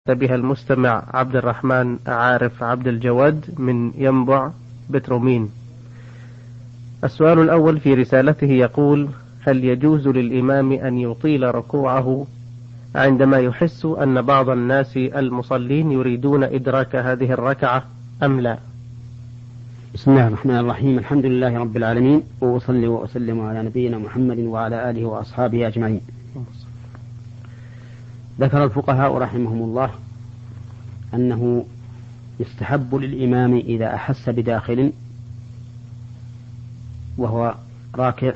بها المستمع عبد الرحمن عارف عبد الجواد من ينبع بترومين. السؤال الأول في رسالته يقول: هل يجوز للإمام أن يطيل ركوعه عندما يحس أن بعض الناس المصلين يريدون إدراك هذه الركعة أم لا؟ بسم الله الرحمن الرحيم. الحمد لله رب العالمين، وأصلي وأسلم على نبينا محمد وعلى آله وأصحابه أجمعين. ذكر الفقهاء رحمهم الله أنه يستحب للإمام إذا أحس بداخل وهو راكع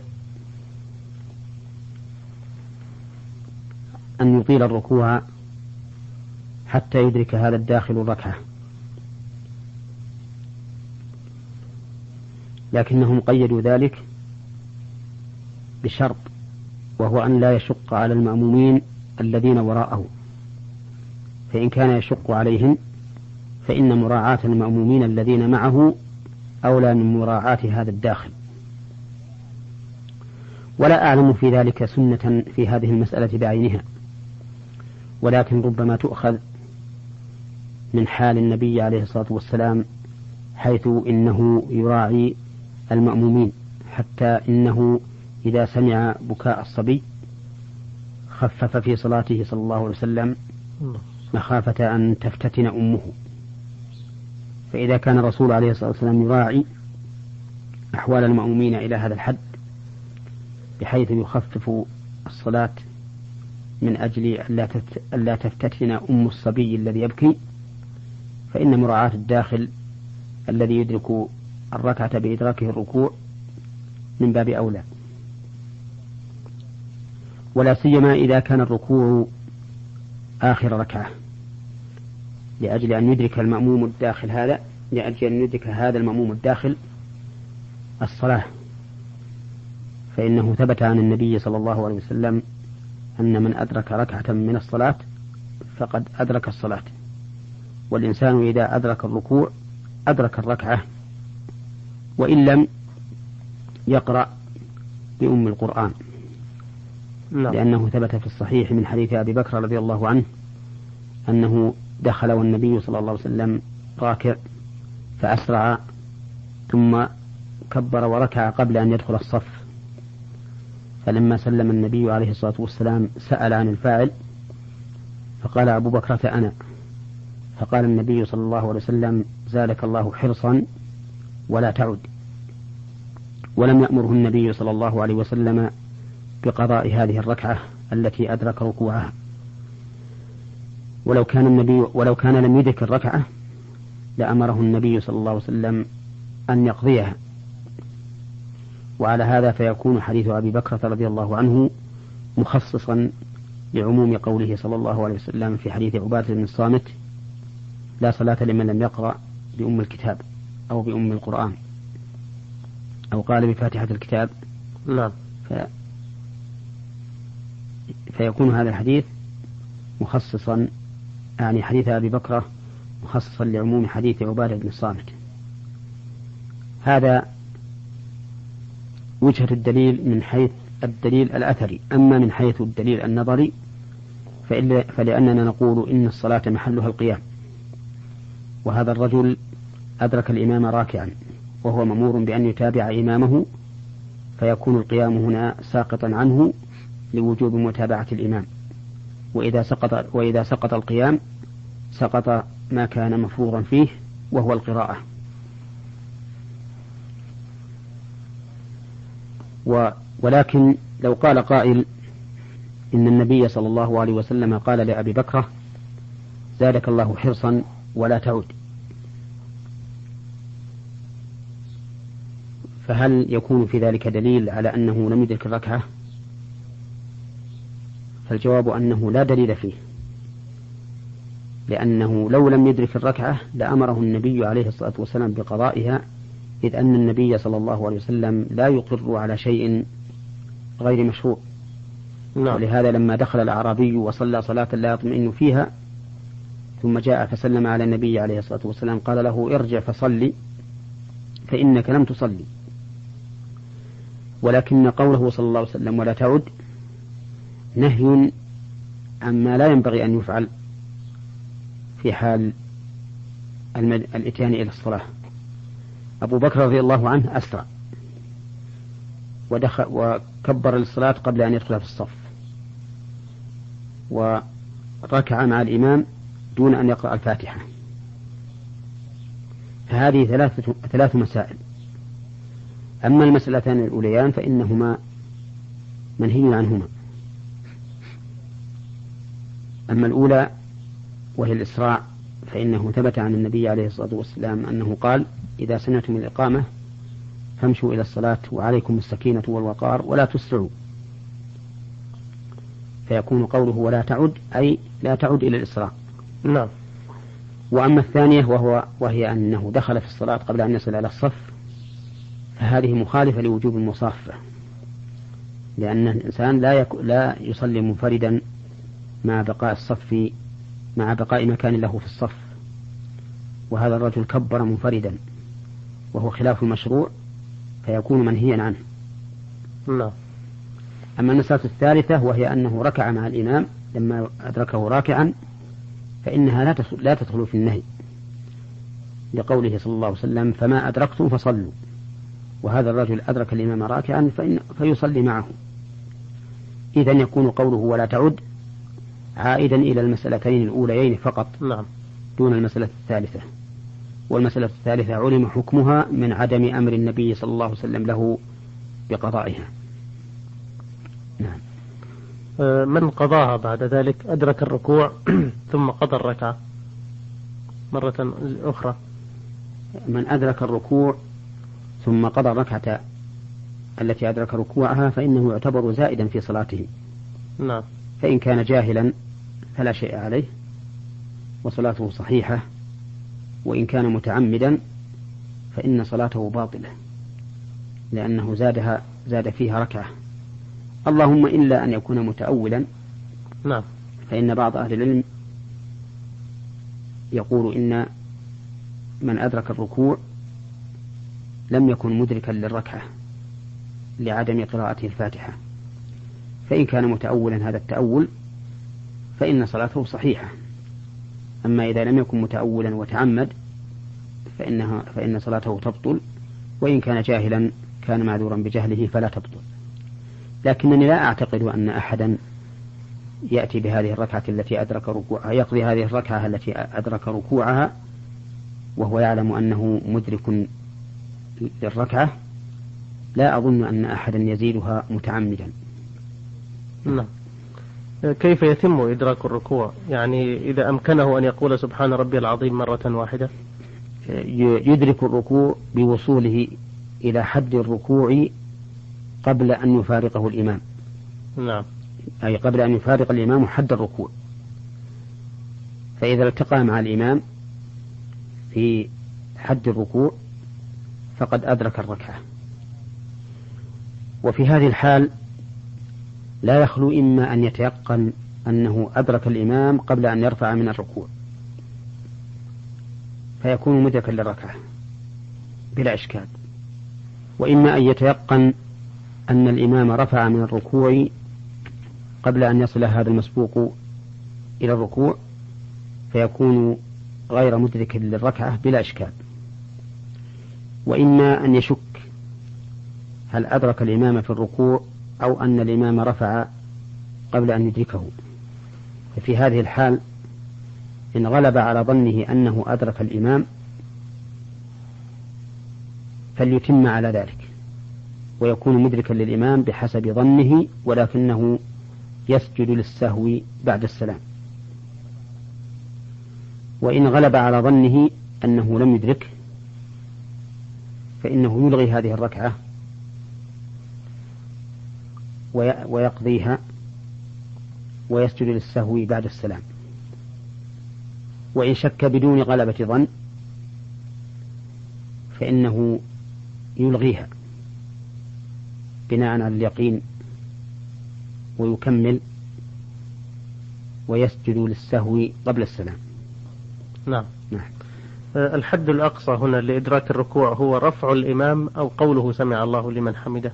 أن يطيل الركوع حتى يدرك هذا الداخل الركعة، لكنهم قيدوا ذلك بشرط، وهو أن لا يشق على المأمومين الذين وراءه، فإن كان يشق عليهم فإن مراعاة المأمومين الذين معه أولى من مراعاة هذا الداخل. ولا أعلم في ذلك سنة في هذه المسألة بعينها، ولكن ربما تؤخذ من حال النبي عليه الصلاة والسلام، حيث إنه يراعي المأمومين، حتى إنه إذا سمع بكاء الصبي خفف في صلاته صلى الله عليه وسلم مخافة أن تفتتن أمه. فإذا كان الرسول عليه الصلاة والسلام يراعي أحوال المأمومين إلى هذا الحد بحيث يخفف الصلاة من أجل ألا تفتتن أم الصبي الذي يبكي، فإن مراعاة الداخل الذي يدرك الركعة بإدراكه الركوع من باب أولى، ولا سيما إذا كان الركوع آخر ركعة، لأجل أن يدرك المأموم الداخل هذا، لأجل أن يدرك هذا المأموم الداخل الصلاة. فإنه ثبت عن النبي صلى الله عليه وسلم أن من أدرك ركعة من الصلاة فقد أدرك الصلاة، والإنسان إذا أدرك الركوع أدرك الركعة، وإن لم يقرأ بأم القرآن، لأنه ثبت في الصحيح من حديث أبي بكر رضي الله عنه أنه دخل والنبي صلى الله عليه وسلم راكع فأسرع ثم كبر وركع قبل أن يدخل الصف، فلما سلم النبي عليه الصلاة والسلام سأل عن الفاعل فقال أبو بكرة أنا، فقال النبي صلى الله عليه وسلم: زادك الله حرصا ولا تعد. ولم يأمره النبي صلى الله عليه وسلم بقضاء هذه الركعة التي أدرك ركوعها، ولو كان لم يدرك الركعة لأمره النبي صلى الله عليه وسلم أن يقضيها. وعلى هذا فيكون حديث أبي بكرة رضي الله عنه مخصصا لعموم قوله صلى الله عليه وسلم في حديث عبادة بن الصامت: لا صلاة لمن لم يقرأ بأم الكتاب أو بأم القرآن، أو قال بفاتحة الكتاب. نعم. فيكون هذا الحديث مخصصا، يعني حديث أبي بكرة مخصصا لعموم حديث عبادة بن الصامت. هذا وجهة الدليل من حيث الدليل الأثري. أما من حيث الدليل النظري فلأننا نقول إن الصلاة محلها القيام، وهذا الرجل أدرك الإمام راكعا وهو مأمور بأن يتابع إمامه، فيكون القيام هنا ساقطا عنه لوجوب متابعة الإمام، وإذا سقط القيام سقط ما كان مفروضا فيه وهو القراءة. ولكن لو قال قائل إن النبي صلى الله عليه وسلم قال لأبي بكرة: زادك الله حرصا ولا تعود، فهل يكون في ذلك دليل على أنه لم يدرك الركعة؟ فالجواب أنه لا دليل فيه، لأنه لو لم يدرك الركعة لأمره النبي عليه الصلاة والسلام بقضائها، إذ أن النبي صلى الله عليه وسلم لا يقر على شيء غير مشروع. ولهذا لما دخل الأعرابي وصلى صلاة لا يطمئن فيها ثم جاء فسلم على النبي عليه الصلاة والسلام قال له: ارجع فصلي فإنك لم تصلي. ولكن قوله صلى الله عليه وسلم ولا تعد نهي عما لا ينبغي أن يفعل، في حال الإتيان إلى الصلاة. أبو بكر رضي الله عنه أسرع ودخل وكبر للصلاة قبل أن يدخل في الصف، وركع مع الإمام دون أن يقرأ الفاتحة. فهذه ثلاث مسائل. أما المسألتان الأوليان فإنهما منهي عنهما. أما الأولى وهي الإسراع فإنه ثبت عن النبي عليه الصلاة والسلام أنه قال: إذا سمعتم الإقامة فامشوا إلى الصلاة وعليكم السكينة والوقار ولا تسرعوا. فيكون قوله ولا تعد أي لا تعد إلى الإسراع. نعم. وأما الثانية وهي أنه دخل في الصلاة قبل أن يصل إلى الصف، فهذه مخالفة لوجوب المصافة، لأن الإنسان لا يصلي منفردا مع بقاء مكان له في الصف، وهذا الرجل كبر منفردا وهو خلاف المشروع فيكون منهيا عنه. لا. أما المسألة الثالثة وهي أنه ركع مع الإمام لما أدركه راكعا، فإنها لا تدخل في النهي، لقوله صلى الله عليه وسلم: فما أدركتم فصلوا. وهذا الرجل أدرك الإمام راكعا فيصلي معه. إذن يكون قوله ولا تعد عائدا إلى المسألتين الأوليين فقط. نعم. دون المسألة الثالثة. والمسألة الثالثة علم حكمها من عدم أمر النبي صلى الله عليه وسلم له بقضائها. نعم. من قضاها بعد ذلك أدرك الركوع ثم قضى الركعة مرة أخرى. من أدرك الركوع ثم قضى الركعة التي أدرك ركوعها فإنه يعتبر زائدا في صلاته. نعم. فإن كان جاهلا فلا شيء عليه وصلاته صحيحة، وإن كان متعمدا فإن صلاته باطلة لأنه زاد فيها ركعة، اللهم إلا أن يكون متأولا. نعم. فإن بعض أهل العلم يقول إن من أدرك الركوع لم يكن مدركا للركعة لعدم قراءته الفاتحة، فإن كان متأولا هذا التأول فإن صلاته صحيحة. أما إذا لم يكن متأولا وتعمد فإن صلاته تبطل، وإن كان جاهلا كان معذورا بجهله فلا تبطل. لكنني لا أعتقد أن أحدا يأتي بهذه الركعة التي أدرك ركوعها يقضي هذه الركعة التي أدرك ركوعها وهو يعلم أنه مدرك للركعة. لا أظن أن أحدا يزيدها متعمدا. نعم. كيف يتم إدراك الركوع؟ يعني إذا أمكنه أن يقول سبحان ربي العظيم مرة واحدة؟ يدرك الركوع بوصوله إلى حد الركوع قبل أن يفارقه الإمام. نعم. أي قبل أن يفارق الإمام حد الركوع، فإذا التقى مع الإمام في حد الركوع فقد أدرك الركعة. وفي هذه الحال لا يخلو إما أن يتيقن أنه أدرك الإمام قبل أن يرفع من الركوع فيكون مدركا للركعة بلا إشكال، وإما أن يتيقن أن الإمام رفع من الركوع قبل أن يصل هذا المسبوق إلى الركوع فيكون غير مدرك للركعة بلا إشكال، وإما أن يشك هل أدرك الإمام في الركوع أو أن الإمام رفع قبل أن يدركه. ففي هذه الحال إن غلب على ظنه أنه أدرك الإمام فليتم على ذلك ويكون مدركا للإمام بحسب ظنه، ولكنه يسجد للسهو بعد السلام. وإن غلب على ظنه أنه لم يدرك فإنه يلغي هذه الركعة ويقضيها ويسجد للسهو بعد السلام. وإن شك بدون غلبة ظن فإنه يلغيها بناء على اليقين ويكمل ويسجد للسهو قبل السلام. نعم. نعم. الحد الأقصى هنا لإدراك الركوع هو رفع الإمام أو قوله سمع الله لمن حمده؟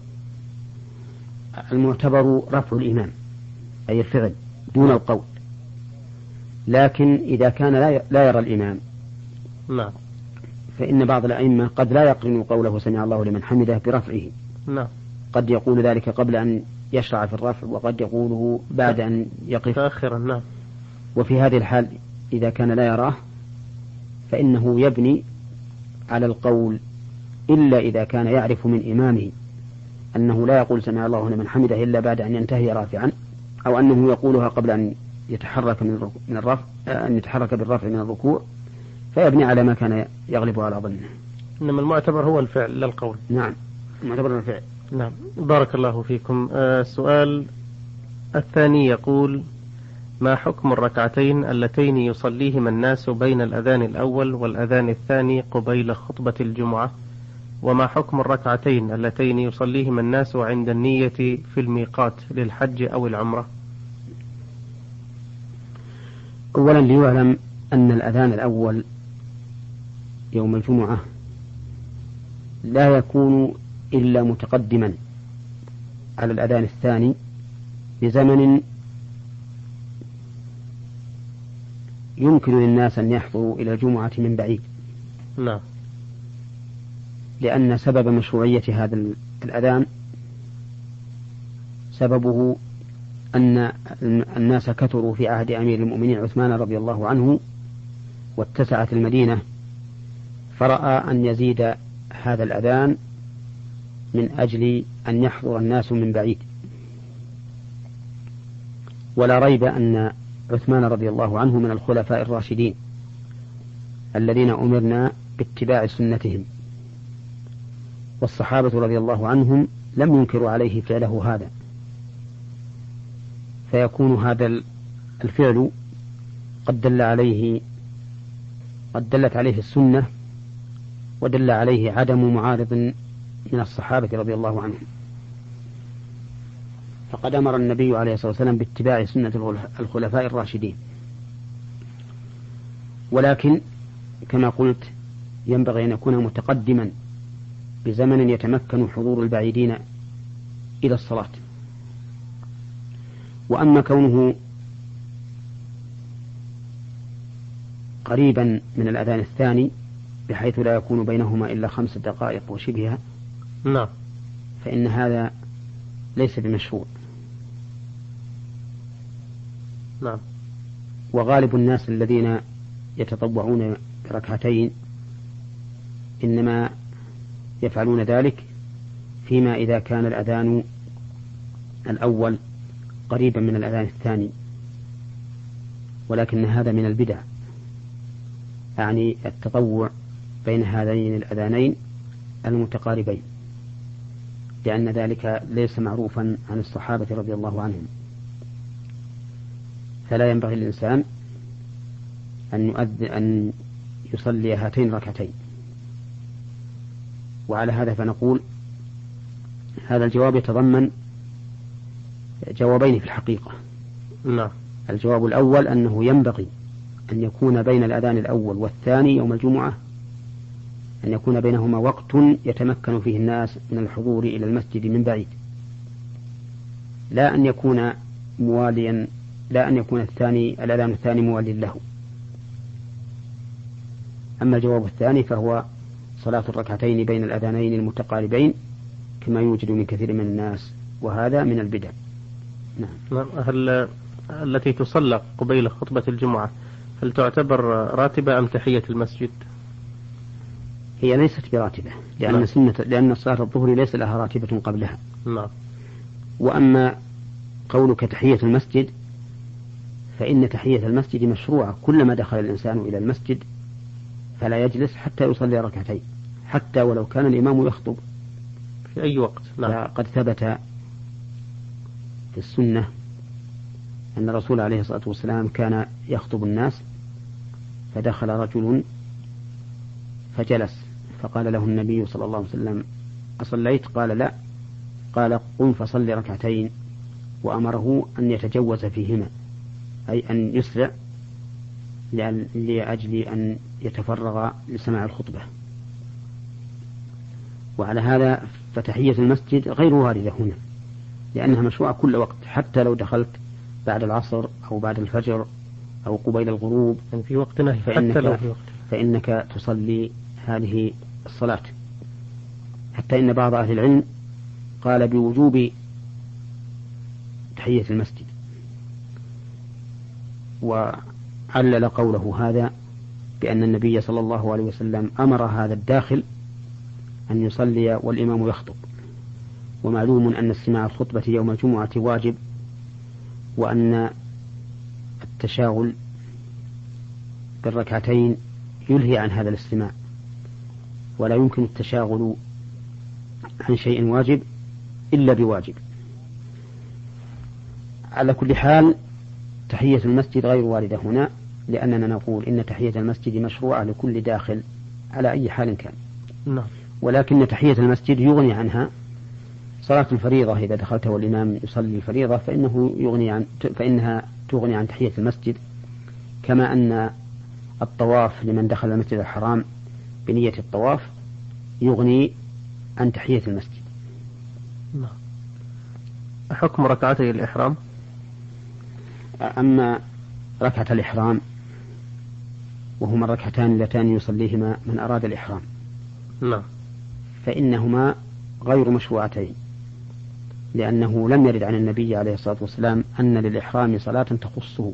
المعتبر رفع الإمام أي الفعل دون القول، لكن إذا كان لا يرى الإمام نعم. فإن بعض الأئمة قد لا يقرن قوله سمع الله لمن حمده برفعه. نعم. قد يقول ذلك قبل أن يشرع في الرفع، وقد يقوله بعد أن يقف آخرا. نعم. وفي هذه الحال إذا كان لا يراه فإنه يبني على القول، إلا إذا كان يعرف من إمامه أنه لا يقول سمع الله لمن حمده إلا بعد أن ينتهي رافعا، أو أنه يقولها قبل أن يتحرك من الرفع، أن يتحرك بالرفع من الركوع، فيبني على ما كان يغلب على ظنه. إنما المعتبر هو الفعل لا القول. نعم، المعتبر الفعل. نعم. بارك الله فيكم. السؤال الثاني يقول: ما حكم الركعتين اللتين يصليهما الناس بين الأذان الأول والأذان الثاني قبيل خطبة الجمعة؟ وما حكم الركعتين اللتين يصليهما الناس عند النية في الميقات للحج أو العمرة؟ أولا ليعلم أن الأذان الأول يوم الجمعة لا يكون إلا متقدما على الأذان الثاني بزمن يمكن للناس أن يحضروا إلى الجمعة من بعيد. نعم. لأن سبب مشروعية هذا الأذان سببه أن الناس كثروا في عهد أمير المؤمنين عثمان رضي الله عنه، واتسعت المدينة، فرأى أن يزيد هذا الأذان من أجل أن يحضر الناس من بعيد. ولا ريب أن عثمان رضي الله عنه من الخلفاء الراشدين الذين أمرنا باتباع سنتهم، والصحابة رضي الله عنهم لم ينكروا عليه فعله هذا، فيكون هذا الفعل قد دلت عليه السنة، ودل عليه عدم معارض من الصحابة رضي الله عنهم. فقد أمر النبي عليه الصلاة والسلام باتباع سنة الخلفاء الراشدين، ولكن كما قلت ينبغي أن يكون متقدما بزمن يتمكن حضور البعيدين إلى الصلاة. وأما كونه قريبا من الأذان الثاني بحيث لا يكون بينهما إلا 5 دقائق وشبهها، نعم، فإن هذا ليس بمشروع. نعم. وغالب الناس الذين يتطوعون بركعتين إنما يفعلون ذلك فيما إذا كان الأذان الأول قريبا من الأذان الثاني، ولكن هذا من البدع، يعني التطوع بين هذين الأذانين المتقاربين، لأن ذلك ليس معروفا عن الصحابة رضي الله عنهم. فلا ينبغي للإنسان أن يصلي هاتين الركعتين. وعلى هذا فنقول هذا الجواب يتضمن جوابين في الحقيقة. نعم. الجواب الأول أنه ينبغي أن يكون بين الأذان الأول والثاني يوم الجمعة أن يكون بينهما وقت يتمكن فيه الناس من الحضور إلى المسجد من بعيد، لا أن يكون مواليا، لا أن يكون الأذان الثاني موالي له. أما الجواب الثاني فهو صلاة الركعتين بين الأذانين المتقاربين كما يوجد من كثير من الناس، وهذا من البدع. نعم. هل التي تصلى قبيل خطبة الجمعة هل تعتبر راتبة أم تحية المسجد؟ هي ليست براتبة، لأن صلاة الظهر ليس لها راتبة قبلها. نعم. وأما قولك تحية المسجد فإن تحية المسجد مشروعة، كلما دخل الإنسان إلى المسجد فلا يجلس حتى يصلي ركعتين، حتى ولو كان الإمام يخطب في أي وقت. نعم. قد ثبت في السنة أن الرسول عليه الصلاة والسلام كان يخطب الناس فدخل رجل فجلس، فقال له النبي صلى الله عليه وسلم: أصليت؟ قال: لا. قال: قم فصل ركعتين، وأمره أن يتجوز فيهما، أي أن يسرع لأجل أن يتفرغ لسماع الخطبة. وعلى هذا فتحية المسجد غير واردة هنا، لأنها مشروعة كل وقت، حتى لو دخلت بعد العصر أو بعد الفجر أو قبيل الغروب يعني في وقت نهي حتى لو في وقت، فإنك تصلي هذه الصلاة. حتى إن بعض أهل العلم قال بوجوب تحية المسجد، وعلل قوله هذا بأن النبي صلى الله عليه وسلم أمر هذا الداخل أن يصلي والإمام يخطب، ومعلوم أن استماع الخطبة يوم الجمعة واجب، وأن التشاغل بالركعتين يلهي عن هذا الاستماع، ولا يمكن التشاغل عن شيء واجب إلا بواجب. على كل حال تحية المسجد غير واردة هنا، لأننا نقول إن تحية المسجد مشروعة لكل داخل على أي حال كان. نعم. ولكن تحية المسجد يغني عنها صلاة الفريضة، إذا دخلت والإمام يصلي الفريضة فإنها تغني عن تحية المسجد، كما أن الطواف لمن دخل المسجد الحرام بنية الطواف يغني عن تحية المسجد. نعم. حكم ركعتي الإحرام؟ أما ركعة الإحرام وهما الركعتان اللتان يصليهما من أراد الإحرام، نعم، فإنهما غير مشروعتين، لأنه لم يرد عن النبي عليه الصلاة والسلام أن للإحرام صلاة تخصه،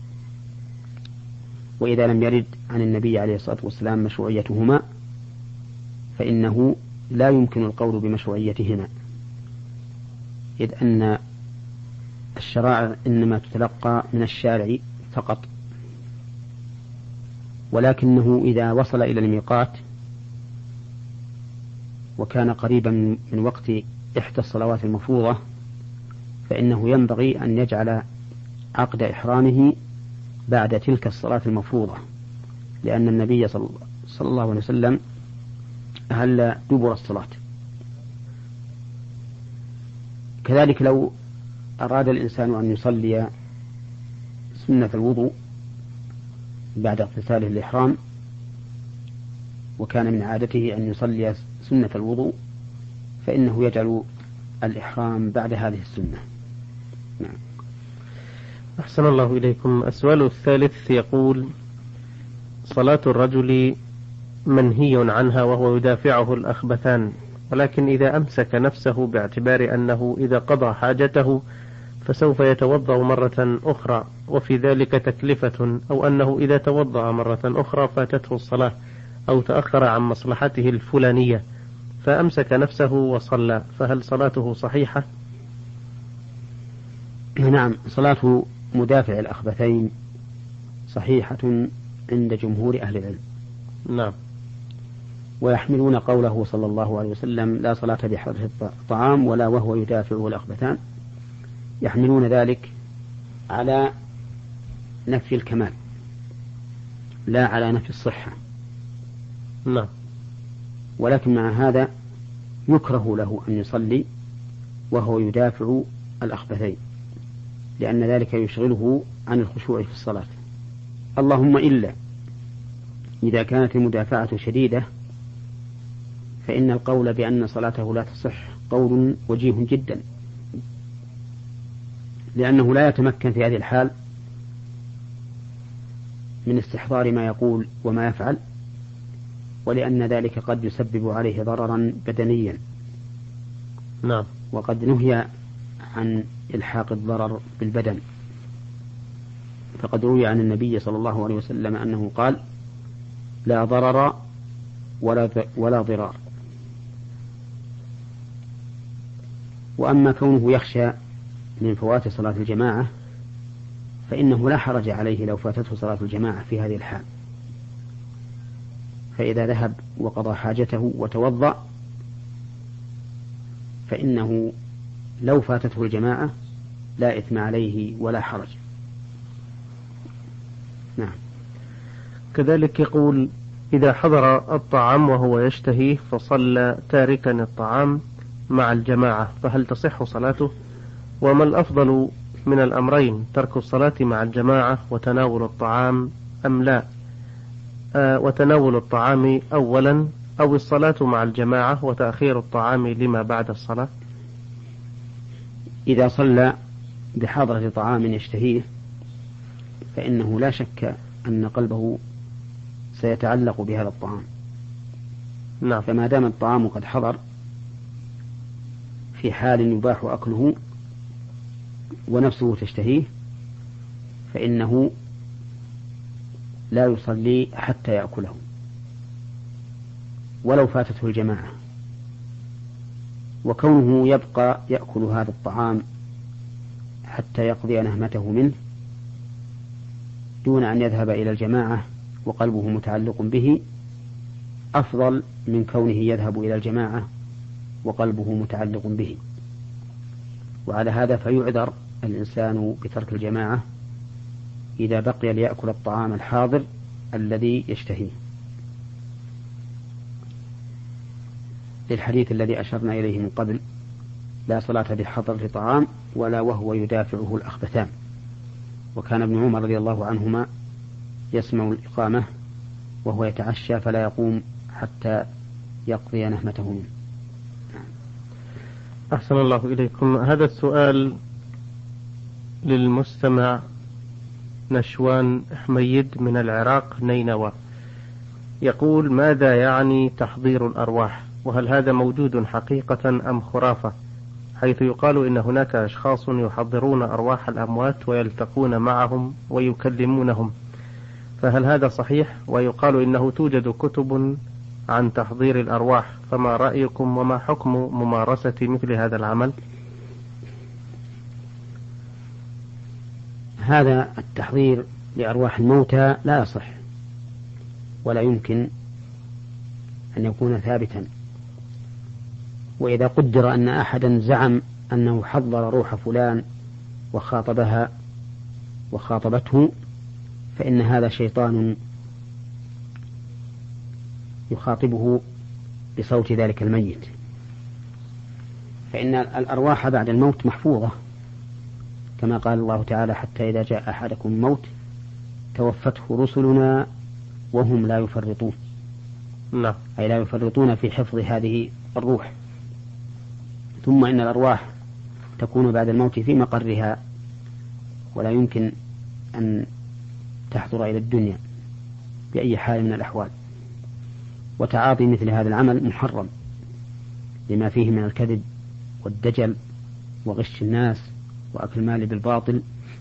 وإذا لم يرد عن النبي عليه الصلاة والسلام مشروعيتهما فإنه لا يمكن القول بمشروعيتهما، إذ أن الشرائع إنما تتلقى من الشارع فقط، ولكنه إذا وصل إلى الميقات وكان قريبا من وقت إحدى الصلوات المفروضة فإنه ينبغي أن يجعل عقد إحرامه بعد تلك الصلاة المفروضة، لأن النبي صلى الله عليه وسلم أهل دبر الصلاة. كذلك لو أراد الإنسان أن يصلي سنة الوضوء بعد اغتساله الإحرام، وكان من عادته أن يصلي سنة الوضوء، فإنه يجعل الإحرام بعد هذه السنة. نعم. أحسن الله إليكم. السؤال الثالث يقول: صلاة الرجل منهي عنها وهو يدافعه الأخبثان، ولكن إذا أمسك نفسه باعتبار أنه إذا قضى حاجته فسوف يتوضأ مرة أخرى، وفي ذلك تكلفة، أو أنه إذا توضأ مرة أخرى فاتته الصلاة أو تأخر عن مصلحته الفلانية فأمسك نفسه وصلى، فهل صلاته صحيحة؟ نعم، صلاة مدافع الأخبثين صحيحة عند جمهور أهل العلم. نعم. ويحملون قوله صلى الله عليه وسلم: لا صلاة بحضرة الطعام ولا وهو يدافعه الأخبثان، يحملون ذلك على نفي الكمال لا على نفي الصحة. نعم. ولكن مع هذا يكره له أن يصلي وهو يدافع الأخبثين، لأن ذلك يشغله عن الخشوع في الصلاة، اللهم إلا إذا كانت المدافعة شديدة، فإن القول بأن صلاته لا تصح قول وجيه جدا، لأنه لا يتمكن في هذه الحال من استحضار ما يقول وما يفعل، ولأن ذلك قد يسبب عليه ضررا بدنيا. نعم. وقد نهي عن إلحاق الضرر بالبدن، فقد روي عن النبي صلى الله عليه وسلم أنه قال: لا ضرر ولا ضرار. وأما كونه يخشى من فوات صلاة الجماعة فإنه لا حرج عليه لو فاتته صلاة الجماعة في هذه الحال، فإذا ذهب وقضى حاجته وتوضأ فإنه لو فاتته الجماعة لا إثم عليه ولا حرج. نعم. كذلك يقول: إذا حضر الطعام وهو يشتهيه فصلى تاركا الطعام مع الجماعة فهل تصح صلاته؟ وما الأفضل من الأمرين، ترك الصلاة مع الجماعة وتناول الطعام أم لا؟ وتناول الطعام أولا أو الصلاة مع الجماعة وتأخير الطعام لما بعد الصلاة؟ إذا صلى بحضرة طعام يشتهيه فإنه لا شك أن قلبه سيتعلق بهذا الطعام. نعم. فما دام الطعام قد حضر في حال يباح أكله ونفسه تشتهيه فإنه لا يصلي حتى يأكله ولو فاتته الجماعة. وكونه يبقى يأكل هذا الطعام حتى يقضي نهمته منه دون أن يذهب إلى الجماعة وقلبه متعلق به أفضل من كونه يذهب إلى الجماعة وقلبه متعلق به. وعلى هذا فيعذر الإنسان بترك الجماعة إذا بقي ليأكل الطعام الحاضر الذي يشتهيه، للحديث الذي أشرنا إليه من قبل: لا صلاة بحضرة طعام ولا وهو يدافعه الأخبثان. وكان ابن عمر رضي الله عنهما يسمع الإقامة وهو يتعشى فلا يقوم حتى يقضي نهمته منه. أحسن الله إليكم. هذا السؤال للمستمع نشوان حميد من العراق نينوى، يقول: ماذا يعني تحضير الأرواح؟ وهل هذا موجود حقيقة أم خرافة؟ حيث يقال إن هناك أشخاص يحضرون أرواح الأموات ويلتقون معهم ويكلمونهم، فهل هذا صحيح؟ ويقال إنه توجد كتب عن تحضير الأرواح، فما رأيكم وما حكم ممارسة مثل هذا العمل؟ هذا التحضير لأرواح الموتى لا يصح ولا يمكن أن يكون ثابتا. وإذا قدر أن أحدا زعم أنه حضر روح فلان وخاطبها وخاطبته فإن هذا شيطان يخاطبه بصوت ذلك الميت، فإن الأرواح بعد الموت محفوظة كما قال الله تعالى: حتى إذا جاء أحدكم الموت توفته رسلنا وهم لا يفرطون. لا. أي لا يفرطون في حفظ هذه الروح. ثم إن الأرواح تكون بعد الموت في مقرها ولا يمكن أن تحضر إلى الدنيا بأي حال من الأحوال. وتعاطي مثل هذا العمل محرم لما فيه من الكذب والدجل وغش الناس وأكل المال بالباطل،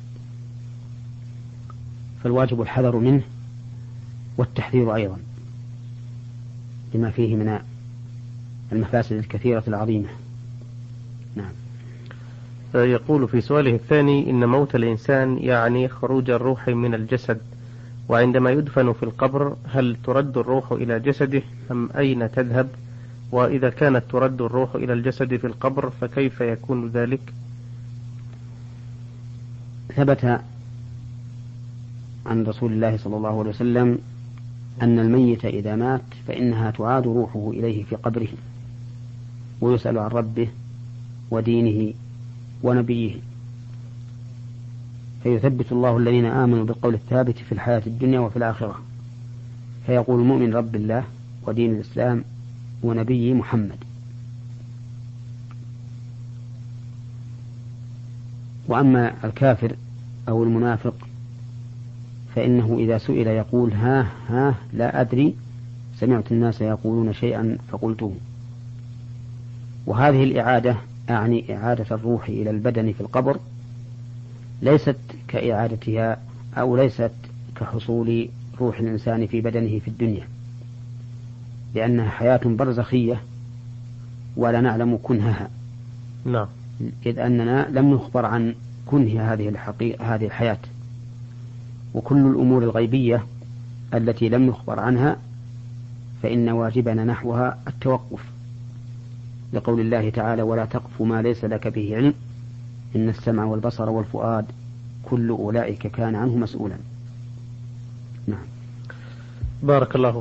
فالواجب الحذر منه والتحذير أيضا لما فيه من المفاسد الكثيرة العظيمة. نعم. يقول في سؤاله الثاني: إن موت الإنسان يعني خروج الروح من الجسد، وعندما يدفن في القبر هل ترد الروح إلى جسده أم أين تذهب؟ وإذا كانت ترد الروح إلى الجسد في القبر فكيف يكون ذلك؟ ثبت عن رسول الله صلى الله عليه وسلم أن الميت إذا مات فإنها تعاد روحه إليه في قبره ويسأل عن ربه ودينه ونبيه، فيثبت الله الذين آمنوا بالقول الثابت في الحياة الدنيا وفي الآخرة، فيقول المؤمن: رب الله ودين الإسلام ونبي محمد. وأما الكافر أو المنافق فإنه إذا سئل يقول: ها لا أدري، سمعت الناس يقولون شيئا فقلته. وهذه الإعادة أعني إعادة الروح إلى البدن في القبر ليست كإعادتها أو ليست كحصول روح الإنسان في بدنه في الدنيا، لأنها حياة برزخية ولا نعلم كنهها. نعم. إذ أننا لم نخبر عن كنه هذه الحياة. وكل الأمور الغيبية التي لم نخبر عنها فإن واجبنا نحوها التوقف، لقول الله تعالى: ولا تقف ما ليس لك به علم إن السمع والبصر والفؤاد كل أولئك كان عنه مسؤولا. نعم. بارك الله